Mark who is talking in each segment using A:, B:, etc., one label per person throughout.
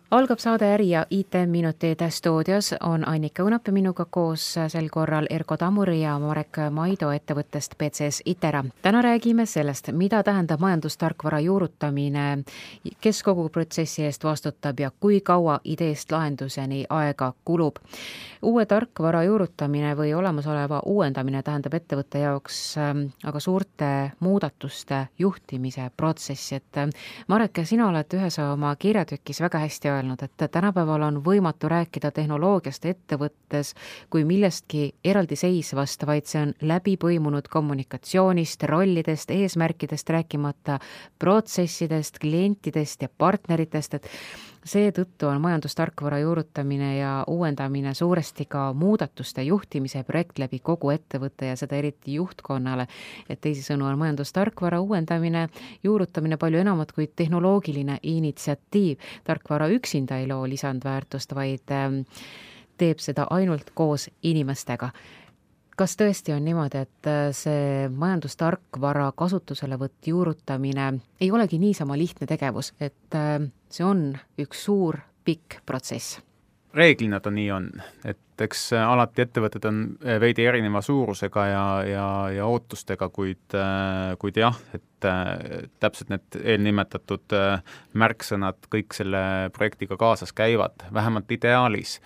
A: Algab saade Äri ja IT-minutid stuudios on Annika Õunap ja minuga koos sel korral Erko Tamuri ja Marek Maido ettevõttest PCS Itera. Täna räägime sellest, mida tähendab majandustarkvara juurutamine, kes kogu protsessi eest vastutab ja kui kaua ideest lahenduseni aega kulub. Uue tarkvara juurutamine või olemasoleva uuendamine tähendab ettevõtte jaoks aga suurte muudatuste juhtimise protsessi. Marek, sina oled ühes oma kirjatükis väga hästi öelnud, et tänapäeval on võimatu rääkida tehnoloogiast ettevõttes kui millestki eraldiseisvast, vaid see on läbi põimunud kommunikatsioonist, rollidest, eesmärkidest, rääkimata protsessidest, klientidest ja partneritest, et seetõttu on majandustarkvara juurutamine ja uuendamine suuresti ka muudatuste juhtimise projekt läbi kogu ettevõtte ja seda eriti juhtkonnale. Et teisisõnu on majandustarkvara uuendamine, juurutamine palju enamat kui tehnoloogiline initsiatiiv. Tarkvara üksinda ei loo lisandväärtust, vaid teeb seda ainult koos inimestega. Kas tõesti on niimoodi, et see majandustarkvara kasutuselevõtt juurutamine ei olegi niisama lihtne tegevus, et see on üks suur pikk protsess?
B: Reeglina ta nii on, et eks alati ettevõtted on veidi erineva suurusega ja ootustega, kuid jah, et täpselt need eelnimetatud märksõnad kõik selle projektiga kaasas käivad, vähemalt ideaalis.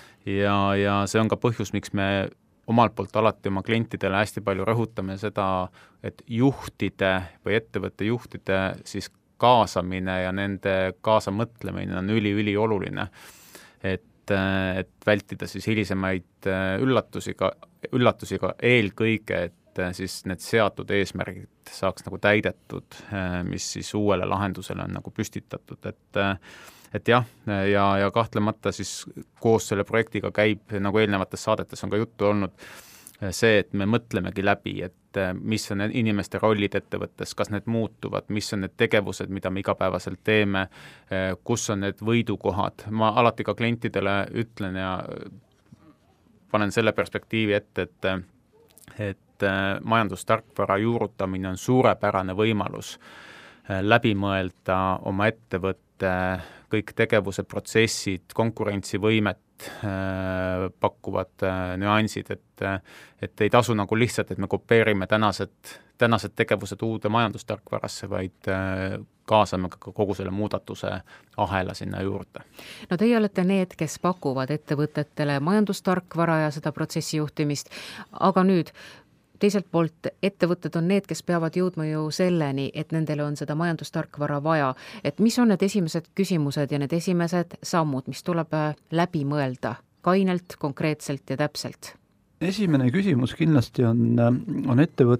B: Ja see on ka põhjus, miks me omalt poolt alati oma klientidele hästi palju rõhutame seda, et juhtide või ettevõtte juhtide siis kaasamine ja nende kaasamõtlemine on üli oluline, et vältida siis hilisemaid üllatusi ka eelkõige, et siis need seatud eesmärgid saaks nagu täidetud, mis siis uuele lahendusele on nagu püstitatud, et jah, ja kahtlemata siis koos selle projektiga käib, nagu eelnevates saadetes on ka juttu olnud, see, et me mõtlemegi läbi, et mis on inimeste rollid ettevõttes, kas need muutuvad, mis on need tegevused, mida me igapäevaselt teeme, kus on need võidukohad. Ma alati ka klientidele ütlen ja panen selle perspektiivi ette, et majandustarkvara juurutamine on suurepärane võimalus läbi mõelda oma ettevõtte kõik tegevused, protsessid, konkurentsivõimet pakkuvad nüansid, et ei tasu nagu lihtsalt, et me kopeerime tänased tegevused uude majandustarkvarasse, vaid kaasame ka kogu selle muudatuse ahela sinna juurde.
A: No teie olete need, kes pakuvad ettevõtetele majandustarkvara ja seda protsessi juhtimist, aga nüüd teiselt poolt ettevõtted on need, kes peavad jõudma ju selleni, et nendele on seda majandustarkvara vaja. Et mis on need esimesed küsimused ja need esimesed sammud, mis tuleb läbi mõelda kainelt, konkreetselt ja täpselt?
C: Esimene küsimus kindlasti on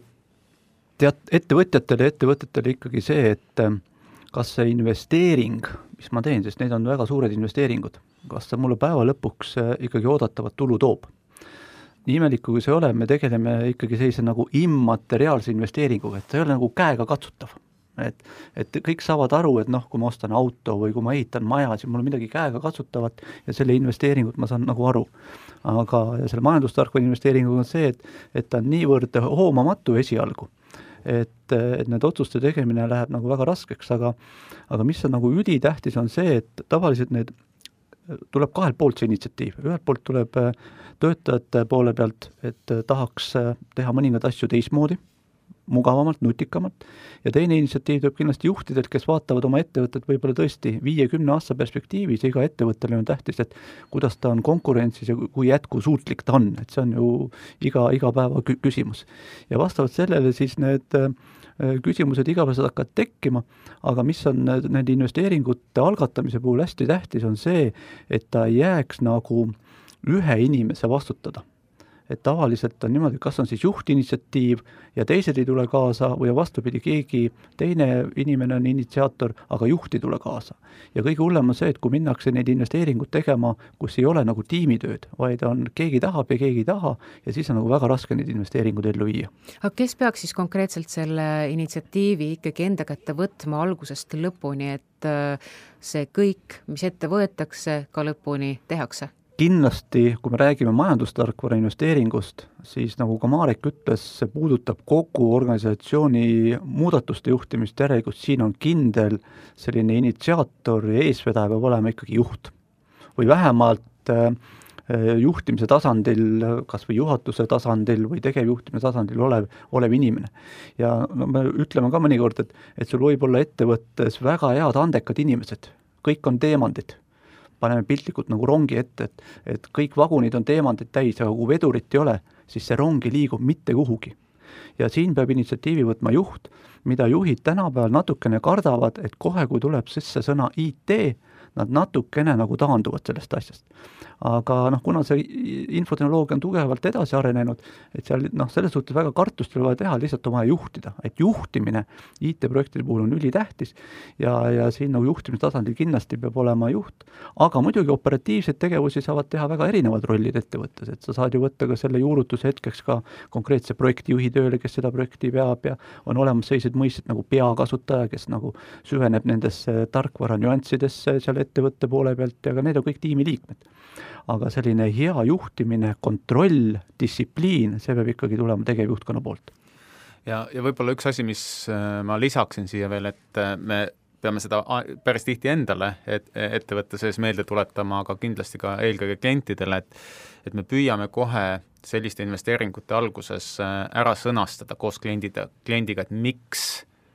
C: ettevõtjatele ja ettevõtetele ikkagi see, et kas see investeering, mis ma teen, sest need on väga suured investeeringud, kas see mulle päeva lõpuks ikkagi oodatavat tulu toob? Nii imelikku kui see ole, me tegeleme ikkagi sellise nagu immateriaalse investeeringuga, et see ei ole nagu käega katsutav. Et kõik saavad aru, et kui ma ostan auto või kui ma ehitan maja, siis mul on midagi käega katsutavat ja selle investeeringut ma saan nagu aru. Aga selle majandustarkvara investeeringuga on see, et ta on niivõrd hoomamatu esialgu, et need otsuste tegemine läheb nagu väga raskeks, aga mis on nagu ülitähtis on see, et tavaliselt need tuleb kahelt poolt see initsiatiiv. Ühelt poolt tuleb töötajate poole pealt, et tahaks teha mõningad asju teismoodi, mugavamalt, nutikamalt. Ja teine initsiatiiv tuleb kindlasti juhtidelt, kes vaatavad oma ettevõtet võib-olla tõesti 5-10 aasta perspektiivis ja iga ettevõttele on tähtis, et kuidas ta on konkurentsis ja kui jätkusuutlik ta on. Et see on ju iga päeva küsimus. Ja vastavalt sellele siis need küsimused igapäevaselt hakkavad tekkima, aga mis on need investeeringute algatamise puhul hästi tähtis on see, et ta ei jääks nagu ühe inimese vastutada. Et tavaliselt on niimoodi, kas on siis juhtinitsiatiiv ja teised ei tule kaasa või vastupidi, keegi teine inimene on initsiaator, aga juht ei tule kaasa. Ja kõige hullem on see, et kui minnakse neid investeeringut tegema, kus ei ole nagu tiimitööd, vaid on keegi tahab ja keegi ei taha ja siis on nagu väga raske neid investeeringuid ellu viia.
A: Aga kes peaks siis konkreetselt selle initsiatiivi ikkagi enda kätte võtma algusest lõpuni, et see kõik, mis ette võetakse, ka lõpuni tehakse?
C: kindlasti, kui me räägime majandustarkvara investeeringust, siis nagu ka Marek ütles, see puudutab kogu organisatsiooni muudatuste juhtimist, järelikult siin on kindel selline initsiaator ja eesvedaja peab olema ikkagi juht. Või vähemalt juhtimise tasandil, kas või juhatuse tasandil või tegevjuhtimise tasandil olev inimene. Ja no, me ütleme ka mõnikord, et sul võib olla ettevõttes väga head andekad inimesed, kõik on teemandid. Paneme piltlikult nagu rongi ette, et kõik vagunid on teemandid täis, aga kui vedurit ei ole, siis see rongi liigub mitte kuhugi. Ja siin peab initsiatiivi võtma juht, mida juhid tänapäeval natukene kardavad, et kohe, kui tuleb sisse sõna IT, nad natukene nagu taanduvad sellest asjast. Aga kuna see infotehnoloogia on tugevalt edasi arenenud, et seal selles suhtes väga kartust ei ole vaja teha, lihtsalt on vaja juhtida. Et juhtimine IT-projektide puhul on ülitähtis ja siin nagu juhtimistasandil kindlasti peab olema juht, aga muidugi operatiivseid tegevusi saavad teha väga erinevad rollid ettevõttes, et sa saad ju võtta ka selle juurutuse hetkeks ka konkreetse projektijuhi tööle, kes seda projekti peab ja on olemas sellised mõisted nagu peakasutaja, kes nagu süveneb nendesse tarkvara nüanssidesse seal ettevõtte poole pealt ja ka need on kõik tiimiliikmed. Aga selline hea juhtimine, kontroll, distsipliin, see peab ikkagi tulema tegevjuhtkonna poolt.
B: Ja võib-olla üks asi, mis ma lisaksin siia veel, et me peame seda päris tihti endale ettevõtte sees meelde tuletama, aga kindlasti ka eelkõige klientidele, et me püüame kohe selliste investeeringute alguses ära sõnastada koos kliendiga, et miks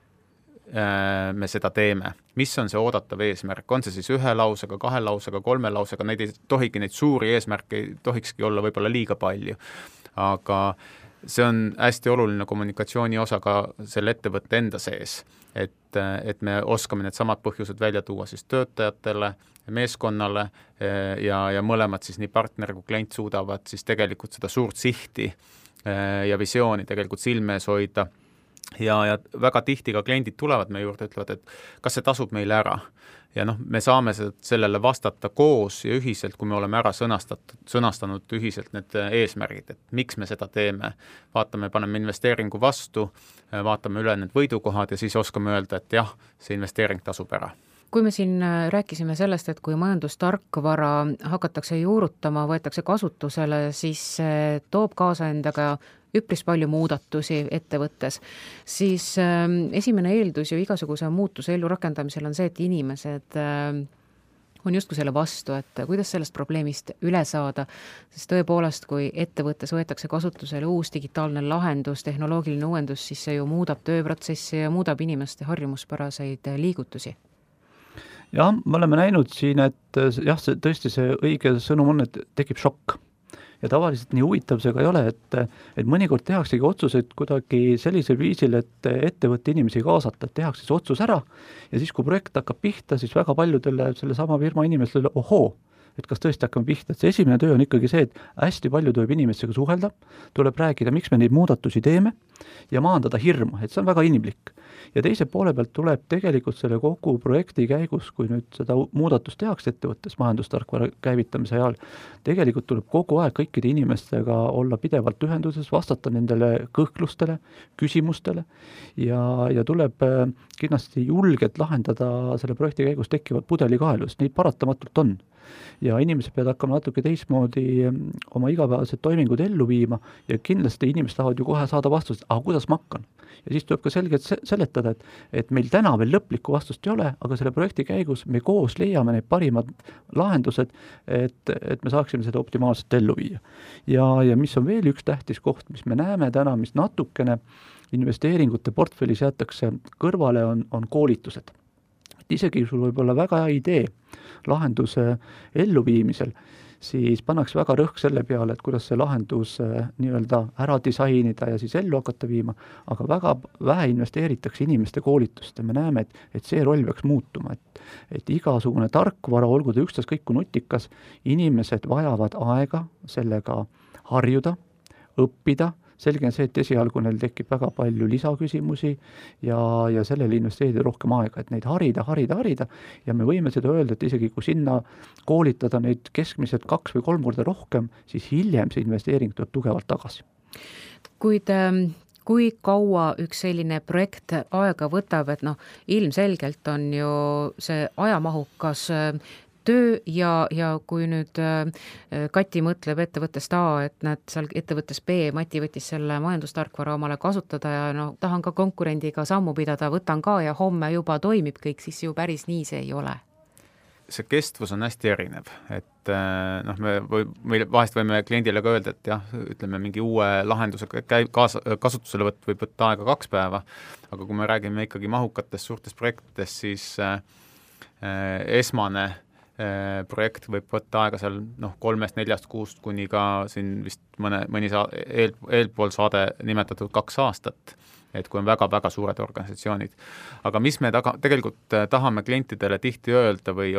B: me seda teeme. Mis on see oodatav eesmärk? On see siis 1 lausega, 2 lausega, 3 lausega? Neid ei tohigi, neid suuri eesmärke ei tohikski olla võib-olla liiga palju. Aga see on hästi oluline kommunikatsiooni osa ka selle ettevõtte enda sees, et me oskame need samad põhjused välja tuua siis töötajatele, meeskonnale ja mõlemad siis nii partner kui klient suudavad siis tegelikult seda suurt sihti ja visiooni tegelikult silme ees hoida. Ja väga tihti ka kliendid tulevad meie juurde, ütlevad, et kas see tasub meile ära. Ja me saame sellele vastata koos ja ühiselt, kui me oleme ära sõnastanud ühiselt need eesmärgid, et miks me seda teeme. Vaatame, paneme investeeringu vastu, vaatame üle need võidukohad ja siis oskame öelda, et jah, see investeering tasub ära.
A: Kui me siin rääkisime sellest, et kui majandustarkvara hakatakse juurutama, võetakse kasutusele, siis toob kaasa endaga üpris palju muudatusi ettevõttes, siis esimene eeldus ju igasuguse muutuse ellu rakendamisel on see, et inimesed on justkui selle vastu, et kuidas sellest probleemist üle saada, sest tõepoolest, kui ettevõttes võetakse kasutusele uus digitaalne lahendus, tehnoloogiline uuendus, siis see ju muudab tööprotsessi ja muudab inimeste harjumuspäraseid liigutusi.
C: Jah, me oleme näinud siin, et jah, tõesti see õige sõnum on, et tekib šokk. Ja tavaliselt nii huvitav see ka ei ole, et mõnikord tehaksegi otsuseid kuidagi sellisel viisil, et ettevõtte inimesi kaasata, et tehakse see otsus ära ja siis, kui projekt hakkab pihta, siis väga paljudele selle sama firma inimestele, ohoo, et kas tõesti hakkame pihta, et see esimene töö on ikkagi see, et hästi palju tuleb inimestega suhelda, tuleb rääkida, miks me neid muudatusi teeme ja maandada hirma, et see on väga inimlik. Ja teise poole pealt tuleb tegelikult selle kogu projekti käigus, kui nüüd seda muudatust tehakse ettevõttes majandustarkvara käivitamise ajal, tegelikult tuleb kogu aeg kõikide inimestega olla pidevalt ühenduses, vastata nendele kõhklustele, küsimustele ja tuleb kindlasti julgelt lahendada selle projekti käigus tekkivad pudelikaelus, neid paratamatult on. Ja inimesed peavad hakkama natuke teistmoodi oma igapäevased toimingud ellu viima ja kindlasti inimesed tahavad ju kohe saada vastust, aga kuidas ma hakkan? Ja siis tuleb ka selgelt seletada, et meil täna veel lõplikku vastust ei ole, aga selle projekti käigus me koos leiame need parimad lahendused, et me saaksime seda optimaalselt ellu viia. Ja mis on veel üks tähtis koht, mis me näeme täna, mis natukene investeeringute portfellis jäetakse kõrvale, on koolitused. Isegi sul võib olla väga hea idee lahenduse elluviimisel, siis pannakse väga rõhk selle peale, et kuidas see lahendus nii-öelda ära disainida ja siis ellu hakata viima, aga väga vähe investeeritakse inimeste koolitust ja me näeme, et see roll peaks muutuma, et igasugune tarkvara, olgu ta ükstaskõik kui nutikas, inimesed vajavad aega sellega harjuda, õppida. Selge on see, et esialgu neil tekib väga palju lisaküsimusi ja sellele investeerida rohkem aega, et neid harida ja me võime seda öelda, et isegi kui sinna koolitada neid keskmiselt 2 või 3 korda rohkem, siis hiljem see investeering tuleb tugevalt tagasi.
A: Kuid kui kaua üks selline projekt aega võtab, et ilmselgelt on ju see ajamahukas töö ja kui nüüd Kati mõtleb ettevõttest A, et näed seal ettevõttes B, Mati võttis selle majandustarkvara omale kasutada ja no tahan ka konkurendiga sammu pidada, võtan ka ja homme juba toimib kõik, siis ju päris nii see ei ole.
B: See kestvus on hästi erinev, et me vahest võime kliendile ka öelda, et jah, ütleme mingi uue lahendusega kasutusele võib võtta aega 2 päeva, aga kui me räägime ikkagi mahukatest suurtest projektidest, siis esmane projekt võib võtta aega seal 3-4 kuust kuni ka siin vist mõni eelpool saade nimetatud 2 aastat, et kui on väga-väga suured organisatsioonid. Aga mis me tegelikult tahame klientidele tihti öelda või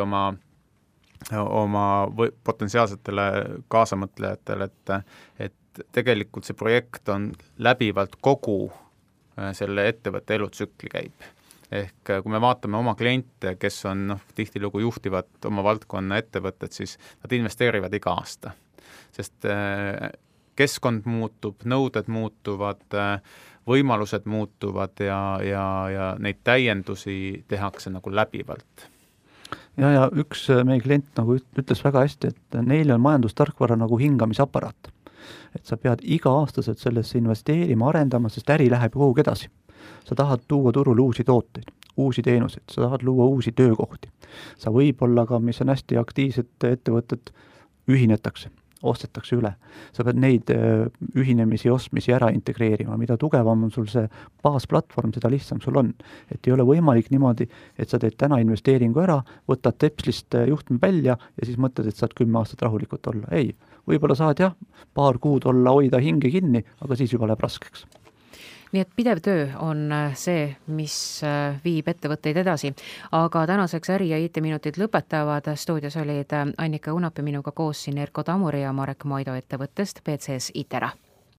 B: oma potentsiaalsetele kaasamõtlejatele, et tegelikult see projekt on läbivalt kogu selle ettevõtte elutsükli käib. Ehk kui me vaatame oma kliente, kes on tihtilugu juhtivad oma valdkonna ettevõtted, siis nad investeerivad iga aasta. Sest keskkond muutub, nõuded muutuvad, võimalused muutuvad ja neid täiendusi tehakse nagu läbivalt.
C: Ja üks meie klient nagu ütles väga hästi, et neile on majandustarkvara nagu hingamisaparaat. Et sa pead iga aastaselt sellesse investeerima, arendama, sest äri läheb kogu edasi. Sa tahad tuua turule uusi tooteid, uusi teenuseid, sa tahad luua uusi töökohti. Sa võib-olla ka, mis on hästi aktiivsed ettevõtted, ühinetakse, ostetakse üle. Sa pead neid ühinemisi, ostmisi ära integreerima. Mida tugevam on sul see baasplatvorm, seda lihtsam sul on. Et ei ole võimalik niimoodi, et sa teed täna investeeringu ära, võtad tepslist juhtme välja ja siis mõtled, et saad 10 aastat rahulikult olla. Ei, võib-olla saad jah, 2 kuud olla, hoida hinge kinni, aga siis juba läheb raskeks.
A: Nii et pidev töö on see, mis viib ettevõtteid edasi. Aga tänaseks äri- ja IT-minutid lõpetavad. Stuudios olid Annika Unapi minuga koos siin Erko Tamuri ja Marek Maido ettevõttest PCS Itera.